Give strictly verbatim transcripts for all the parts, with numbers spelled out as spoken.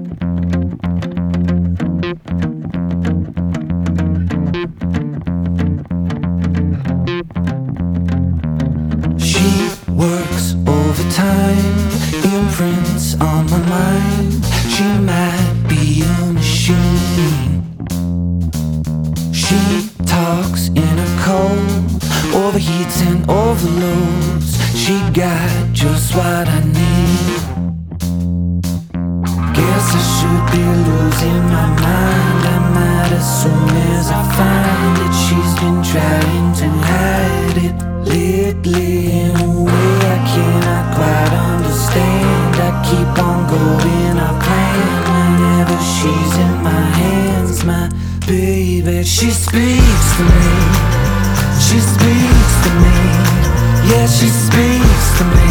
She works overtime, imprints on my mind. She might be a machine. She talks in a cold, overheats and overloads. She got just what I need. Guess I should be losing my mind. I might as soon as I find it. She's been trying to hide it lately in a way I cannot quite understand. I keep on going, I plan whenever she's in my hands. My baby, she speaks to me. She speaks to me. Yeah, she speaks to me.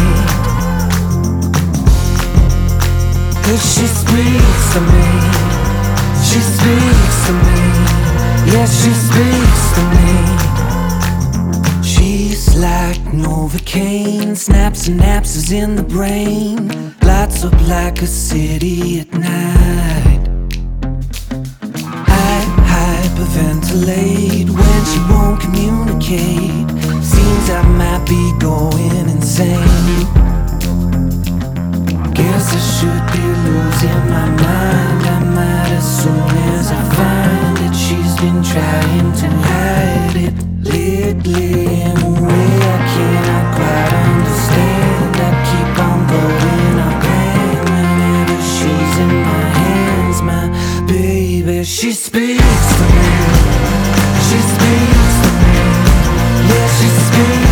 Cause she speaks to me. She speaks to me. Yeah, she speaks to me. She's like Novocaine, snaps and naps is in the brain. Lights up like a city at night. I hyperventilate when she won't communicate. Seems I might be going insane. Guess I should be losing my mind. I might as soon as I find it. She's been trying to hide it lately in a way I cannot quite understand. I keep on going, I plan whenever she's in my hands. My baby, she speaks to me. She speaks to me. Yeah, she speaks.